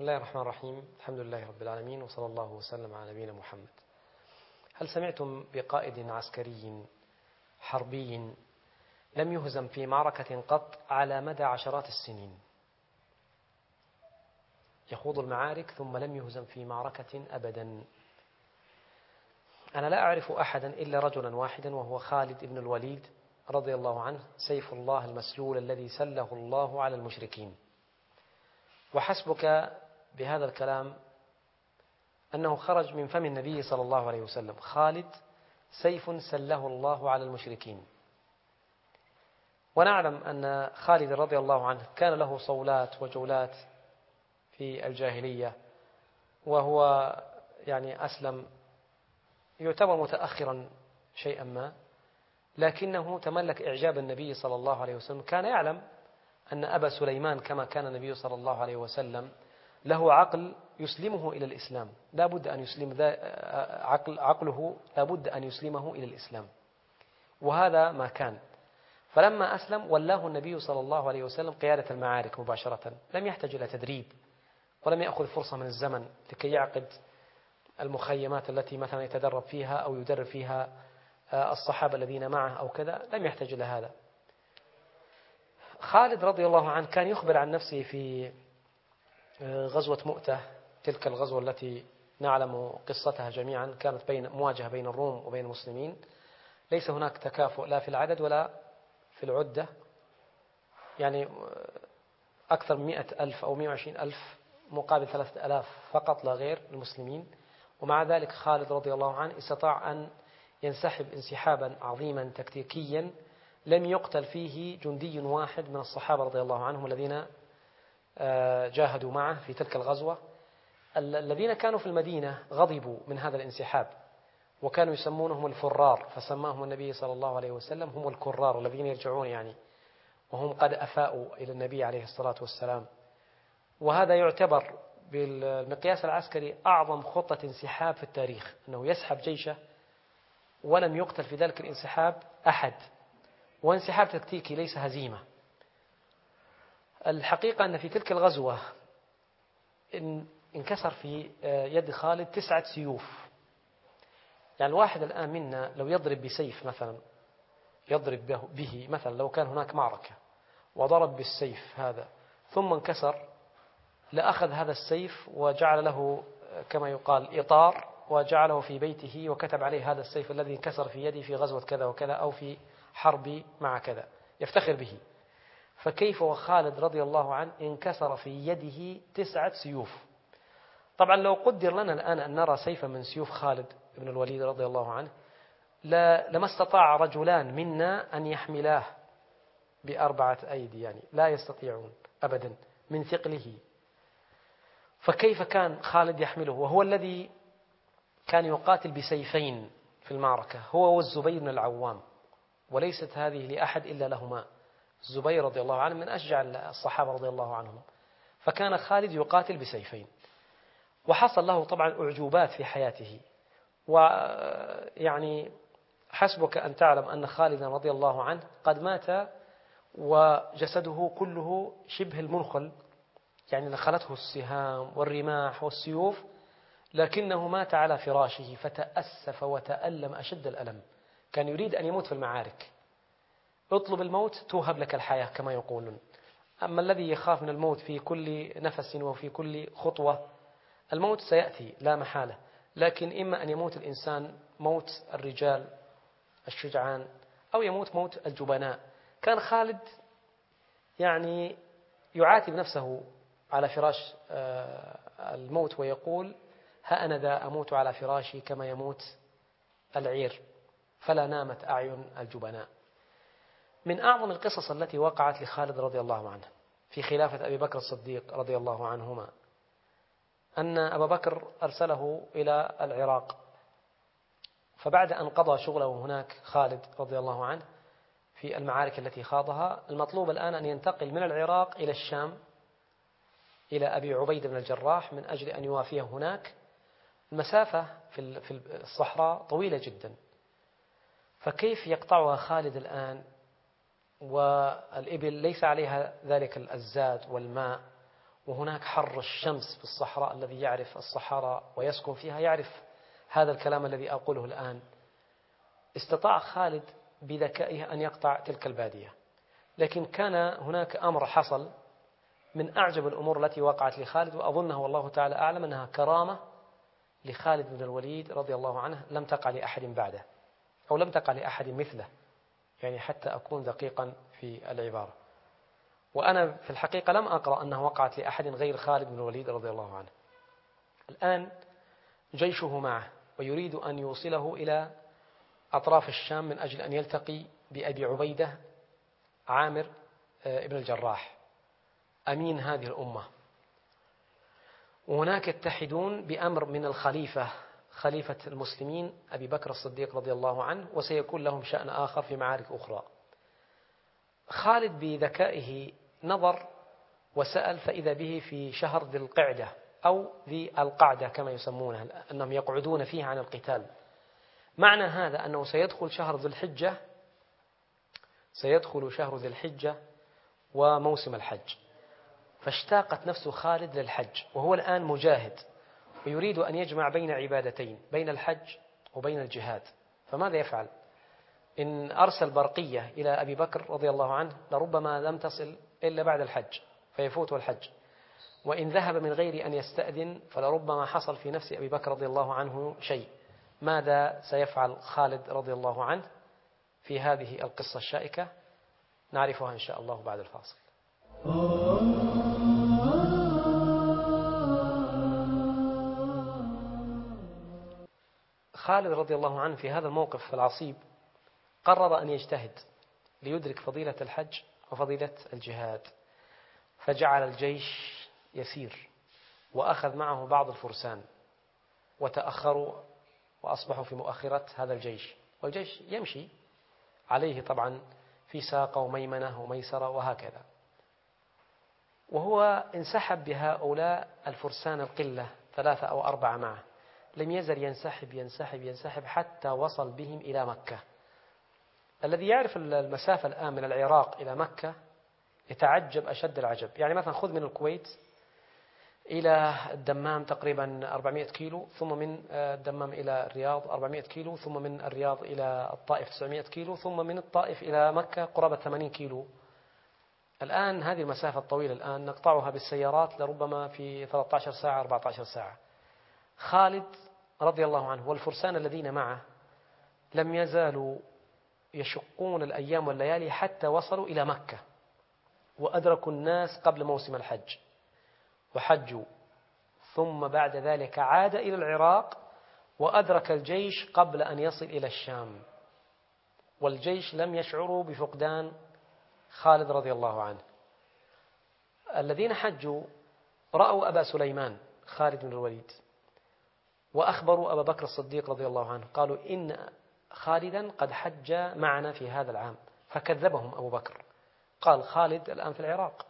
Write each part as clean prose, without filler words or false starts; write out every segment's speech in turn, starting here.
بسم الله الرحمن الرحيم. الحمد لله رب العالمين، وصلى الله وسلم على نبينا محمد. هل سمعتم بقائد عسكري حربي لم يهزم في معركة قط على مدى عشرات السنين، يخوض المعارك ثم لم يهزم في معركة أبدا؟ أنا لا أعرف أحدا إلا رجلا واحدا، وهو خالد بن الوليد رضي الله عنه، سيف الله المسلول الذي سله الله على المشركين. وحسبك بهذا الكلام أنه خرج من فم النبي صلى الله عليه وسلم: خالد سيف سله الله على المشركين. ونعلم أن خالد رضي الله عنه كان له صولات وجولات في الجاهلية، وهو أسلم يعتبر متأخرا شيئا ما، لكنه تملك إعجاب النبي صلى الله عليه وسلم. كان يعلم أن أبا سليمان كما كان النبي صلى الله عليه وسلم له عقل يسلمه إلى الإسلام، لا بد أن يسلم عقله لا بد أن يسلمه إلى الإسلام، وهذا ما كان. فلما أسلم ولاه النبي صلى الله عليه وسلم قيادة المعارك مباشرة، لم يحتاج إلى تدريب، ولم يأخذ فرصة من الزمن لكي يعقد المخيمات التي مثلا يتدرب فيها أو يدرب فيها الصحابة الذين معه أو كذا، لم يحتاج إلى هذا. خالد رضي الله عنه كان يخبر عن نفسه في غزوة مؤتة، تلك الغزوة التي نعلم قصتها جميعا، كانت مواجهة بين الروم وبين المسلمين، ليس هناك تكافؤ لا في العدد ولا في العدة، أكثر من 100,000 أو 120,000 مقابل 3,000 فقط لا غير المسلمين. ومع ذلك خالد رضي الله عنه استطاع أن ينسحب انسحابا عظيما تكتيكيا، لم يقتل فيه جندي واحد من الصحابة رضي الله عنهم الذين جاهدوا معه في تلك الغزوة. الذين كانوا في المدينة غضبوا من هذا الانسحاب، وكانوا يسمونهم الفرار، فسماهم النبي صلى الله عليه وسلم هم الكرار الذين يرجعون وهم قد أفاءوا إلى النبي عليه الصلاة والسلام. وهذا يعتبر بالمقياس العسكري أعظم خطة انسحاب في التاريخ، أنه يسحب جيشه ولم يقتل في ذلك الانسحاب أحد، وانسحاب تكتيكي ليس هزيمة. الحقيقة أن في تلك الغزوة انكسر في يد خالد 9 سيوف. الواحد الآن منا لو يضرب بسيف مثلا، يضرب به مثلا، لو كان هناك معركة وضرب بالسيف هذا ثم انكسر، لأخذ هذا السيف وجعل له كما يقال إطار، وجعله في بيته وكتب عليه: هذا السيف الذي انكسر في يدي في غزوة كذا وكذا، أو في حرب مع كذا، يفتخر به. فكيف وخالد رضي الله عنه انكسر في يده 9 سيوف؟ طبعا لو قدر لنا الآن أن نرى سيفا من سيوف خالد بن الوليد رضي الله عنه، لما استطاع رجلان منا أن يحملاه ب4 أيدي، لا يستطيعون أبدا من ثقله. فكيف كان خالد يحمله، وهو الذي كان يقاتل بسيفين في المعركة، هو والزبير بن العوام، وليست هذه لأحد إلا لهما. الزبير رضي الله عنه من أشجع الصحابة رضي الله عنهم، فكان خالد يقاتل بسيفين. وحصل له طبعا أعجوبات في حياته، حسبك أن تعلم أن خالد رضي الله عنه قد مات وجسده كله شبه المنخل، نخلته السهام والرماح والسيوف، لكنه مات على فراشه فتأسف وتألم أشد الألم. كان يريد أن يموت في المعارك. اطلب الموت توهب لك الحياة كما يقولون. أما الذي يخاف من الموت في كل نفس وفي كل خطوة، الموت سيأتي لا محالة، لكن إما أن يموت الإنسان موت الرجال الشجعان، أو يموت موت الجبناء. كان خالد يعاتب نفسه على فراش الموت ويقول: ها أنا ذا أموت على فراشي كما يموت العير، فلا نامت أعين الجبناء. من أعظم القصص التي وقعت لخالد رضي الله عنه في خلافة أبي بكر الصديق رضي الله عنهما، أن أبا بكر أرسله إلى العراق، فبعد أن قضى شغله هناك خالد رضي الله عنه في المعارك التي خاضها، المطلوب الآن أن ينتقل من العراق إلى الشام إلى أبي عبيدة بن الجراح من أجل أن يوافيه هناك. المسافة في الصحراء طويلة جدا، فكيف يقطعها خالد الآن والإبل ليس عليها ذلك الزاد والماء، وهناك حر الشمس في الصحراء، الذي يعرف الصحراء ويسكن فيها يعرف هذا الكلام الذي أقوله الآن. استطاع خالد بذكائه أن يقطع تلك البادية، لكن كان هناك أمر حصل من أعجب الأمور التي وقعت لخالد، وأظنه والله تعالى أعلم أنها كرامة لخالد بن الوليد رضي الله عنه لم تقع لأحد بعده، أو لم تقع لأحد مثله، يعني حتى أكون دقيقا في العبارة. وأنا في الحقيقة لم أقرأ أنها وقعت لأحد غير خالد بن الوليد رضي الله عنه. الآن جيشه معه ويريد أن يوصله إلى أطراف الشام من أجل أن يلتقي بأبي عبيدة عامر ابن الجراح أمين هذه الأمة. وهناك يتحدون بأمر من الخليفة، خليفة المسلمين أبي بكر الصديق رضي الله عنه، وسيكون لهم شأن آخر في معارك أخرى. خالد بذكائه نظر وسأل، فإذا به في شهر ذي القعدة أو ذي القعدة كما يسمونه، أنهم يقعدون فيه عن القتال. معنى هذا أنه سيدخل شهر ذي الحجة وموسم الحج. فاشتاقت نفس خالد للحج، وهو الآن مجاهد ويريد أن يجمع بين عبادتين، بين الحج وبين الجهاد. فماذا يفعل؟ إن أرسل برقية إلى أبي بكر رضي الله عنه لربما لم تصل إلا بعد الحج فيفوته الحج، وإن ذهب من غير أن يستأذن فلربما حصل في نفس أبي بكر رضي الله عنه شيء. ماذا سيفعل خالد رضي الله عنه في هذه القصة الشائكة؟ نعرفها إن شاء الله بعد الفاصل. خالد رضي الله عنه في هذا الموقف العصيب قرر أن يجتهد ليدرك فضيلة الحج وفضيلة الجهاد، فجعل الجيش يسير وأخذ معه بعض الفرسان وتأخروا وأصبحوا في مؤخرة هذا الجيش، والجيش يمشي عليه طبعا في ساقة وميمنة وميسرة وهكذا. وهو انسحب بهؤلاء الفرسان القلة 3 أو 4 معه، لم يزل ينسحب حتى وصل بهم إلى مكة. الذي يعرف المسافة الآن من العراق إلى مكة يتعجب أشد العجب. يعني مثلا خذ من الكويت إلى الدمام تقريبا 400 كيلو، ثم من الدمام إلى الرياض 400 كيلو، ثم من الرياض إلى الطائف 900 كيلو، ثم من الطائف إلى مكة قرابة 80 كيلو. الآن هذه المسافة الطويلة الآن نقطعها بالسيارات لربما في 13 ساعة 14 ساعة. خالد رضي الله عنه والفرسان الذين معه لم يزالوا يشقون الأيام والليالي حتى وصلوا إلى مكة وأدركوا الناس قبل موسم الحج وحجوا، ثم بعد ذلك عاد إلى العراق وأدرك الجيش قبل أن يصل إلى الشام، والجيش لم يشعروا بفقدان خالد رضي الله عنه. الذين حجوا رأوا أبا سليمان خالد بن الوليد وأخبروا أبا بكر الصديق رضي الله عنه، قالوا إن خالدا قد حج معنا في هذا العام، فكذبهم أبو بكر، قال خالد الآن في العراق.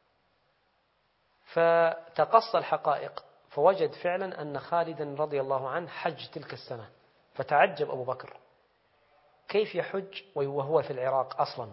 فتقصى الحقائق فوجد فعلا أن خالدا رضي الله عنه حج تلك السنة، فتعجب أبو بكر كيف يحج وهو في العراق أصلا.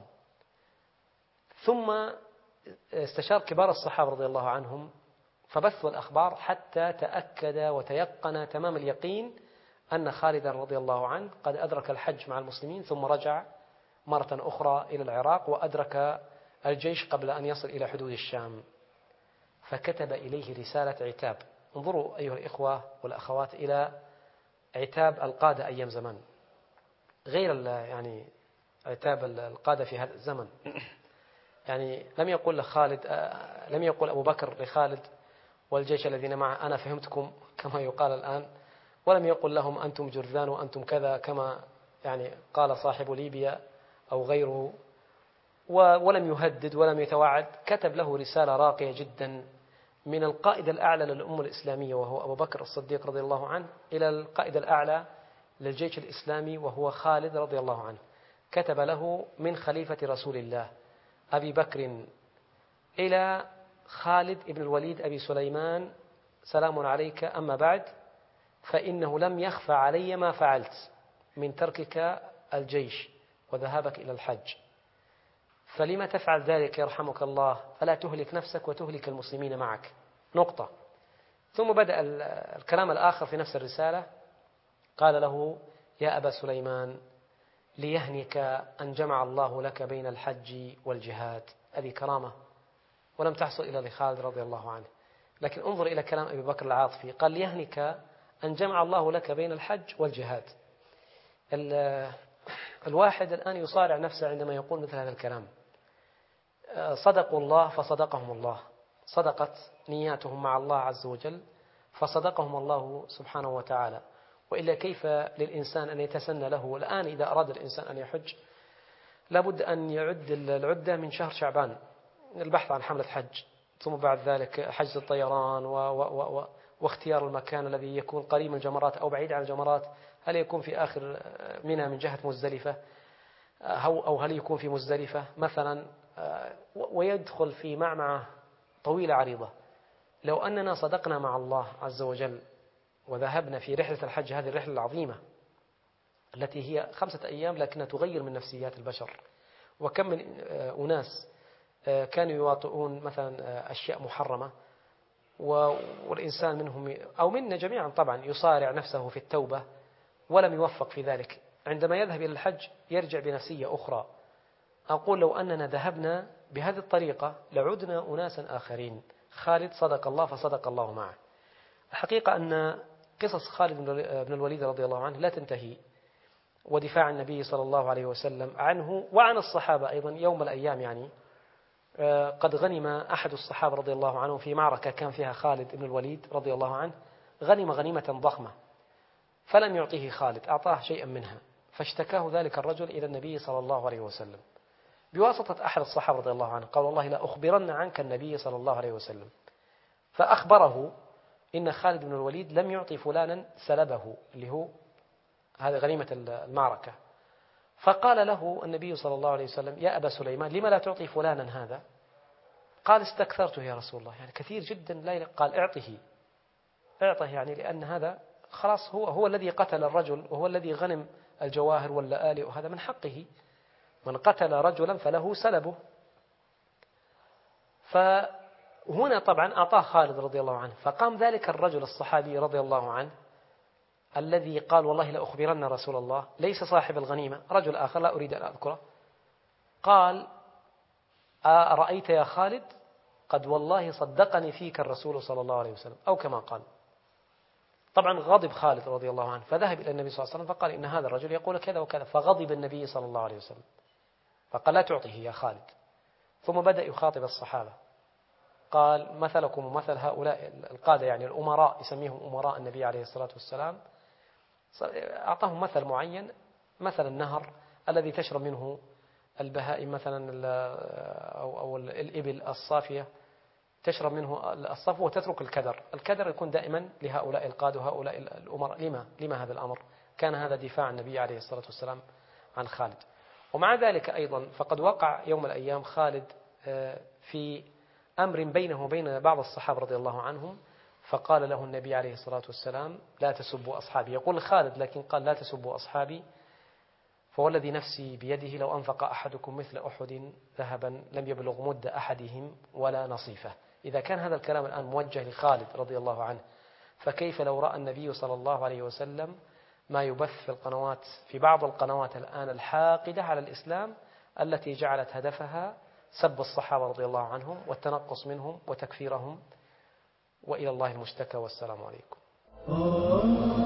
ثم استشار كبار الصحابة رضي الله عنهم فبثوا الأخبار حتى تأكد وتيقن تمام اليقين أن خالدا رضي الله عنه قد أدرك الحج مع المسلمين، ثم رجع مرة أخرى إلى العراق وأدرك الجيش قبل أن يصل إلى حدود الشام. فكتب إليه رسالة عتاب. انظروا أيها الإخوة والأخوات إلى عتاب القادة أيام زمان، غير يعني عتاب القادة في هذا الزمن. يعني لم يقول أبو بكر لخالد والجيش الذين معه أنا فهمتكم كما يقال الآن، ولم يقل لهم أنتم جرذان وأنتم كذا كما يعني قال صاحب ليبيا أو غيره، ولم يهدد ولم يتوعد. كتب له رسالة راقية جدا من القائد الأعلى للأمة الإسلامية وهو أبو بكر الصديق رضي الله عنه إلى القائد الأعلى للجيش الإسلامي وهو خالد رضي الله عنه. كتب له من خليفة رسول الله أبي بكر إلى خالد بن الوليد أبي سليمان: سلام عليك، أما بعد، فإنه لم يخفى علي ما فعلت من تركك الجيش وذهابك إلى الحج، فلما تفعل ذلك يرحمك الله؟ فلا تهلك نفسك وتهلك المسلمين معك. نقطة. ثم بدأ الكلام الآخر في نفس الرسالة، قال له: يا أبا سليمان، ليهنك أن جمع الله لك بين الحج والجهاد. هذه كرامة ولم تحصل إلا لخالد رضي الله عنه. لكن انظر إلى كلام أبي بكر العاطفي، قال: ليهنك أن جمع الله لك بين الحج والجهاد. الواحد الآن يصارع نفسه عندما يقول مثل هذا الكلام. صدقوا الله فصدقهم الله، صدقت نياتهم مع الله عز وجل فصدقهم الله سبحانه وتعالى. وإلا كيف للإنسان أن يتسنى له الآن إذا أراد الإنسان أن يحج لابد أن يعد العدة من شهر شعبان، البحث عن حملة حج، ثم بعد ذلك حجز الطيران واختيار المكان الذي يكون قريب من الجمرات أو بعيد عن الجمرات، هل يكون في آخر منى من جهة مزدلفة أو هل يكون في مزدلفة مثلا، ويدخل في معمعة طويلة عريضة. لو أننا صدقنا مع الله عز وجل وذهبنا في رحلة الحج، هذه الرحلة العظيمة التي هي 5 أيام لكنها تغير من نفسيات البشر، وكم من أناس كانوا يواطئون مثلا أشياء محرمة، والإنسان منهم أو منا جميعا طبعا يصارع نفسه في التوبة ولم يوفق في ذلك. عندما يذهب إلى الحج يرجع بنفسية أخرى. أقول لو أننا ذهبنا بهذه الطريقة لعدنا أناسا آخرين. خالد صدق الله فصدق الله معه. الحقيقة أن قصص خالد بن الوليد رضي الله عنه لا تنتهي، ودفاع النبي صلى الله عليه وسلم عنه وعن الصحابة أيضا يوم من الأيام. يعني قد غنم أحد الصحابة رضي الله عنه في معركة كان فيها خالد بن الوليد رضي الله عنه، غنم غنيمة ضخمة فلم يعطيه خالد، أعطاه شيئا منها، فاشتكاه ذلك الرجل إلى النبي صلى الله عليه وسلم بواسطة أحد الصحابة رضي الله عنه، قال: والله لا أخبرن عنك النبي صلى الله عليه وسلم. فأخبره إن خالد بن الوليد لم يعطي فلانا سلبه اللي هو هذه غنيمة المعركة. فقال له النبي صلى الله عليه وسلم: يا أبا سليمان، لما لا تعطي فلانا هذا؟ قال: استكثرته يا رسول الله، يعني كثير جدا لا. قال: اعطه يعني لأن هذا خلاص هو الذي قتل الرجل وهو الذي غنم الجواهر واللآلئ، وهذا من حقه، من قتل رجلا فله سلبه. فهنا طبعا أعطاه خالد رضي الله عنه. فقام ذلك الرجل الصحابي رضي الله عنه الذي قال: والله لأخبرن رسول الله، ليس صاحب الغنيمة، رجل آخر لا أريد أن أذكره، قال: أرأيت يا خالد، قد والله صدقني فيك الرسول صلى الله عليه وسلم، أو كما قال. طبعا غضب خالد رضي الله عنه، فذهب إلى النبي صلى الله عليه وسلم فقال: إن هذا الرجل يقول كذا وكذا. فغضب النبي صلى الله عليه وسلم فقال: لا تعطيه يا خالد. ثم بدأ يخاطب الصحابة، قال: مثلكم ومثل هؤلاء القادة، يعني الأمراء، يسميهم أمراء النبي عليه الصلاة والسلام. أعطاهم مثل معين، مثل النهر الذي تشرب منه البهائم مثلا، أو الإبل الصافية تشرب منه الصفو وتترك الكدر. الكدر يكون دائما لهؤلاء القادة وهؤلاء الأمراء. لما هذا الأمر؟ كان هذا دفاع النبي عليه الصلاة والسلام عن خالد. ومع ذلك أيضا فقد وقع يوم من الأيام خالد في أمر بينه وبين بعض الصحابة رضي الله عنهم، فقال له النبي عليه الصلاة والسلام: لا تسبوا أصحابي. يقول خالد لكن قال: لا تسبوا أصحابي، فوالذي نفسي بيده لو أنفق أحدكم مثل أحد ذهبا لم يبلغ مد أحدهم ولا نصيفه. إذا كان هذا الكلام الآن موجه لخالد رضي الله عنه، فكيف لو رأى النبي صلى الله عليه وسلم ما يبث في القنوات، في بعض القنوات الآن الحاقدة على الإسلام التي جعلت هدفها سب الصحابة رضي الله عنهم والتنقص منهم وتكفيرهم، وإلى الله المشتكى، والسلام عليكم.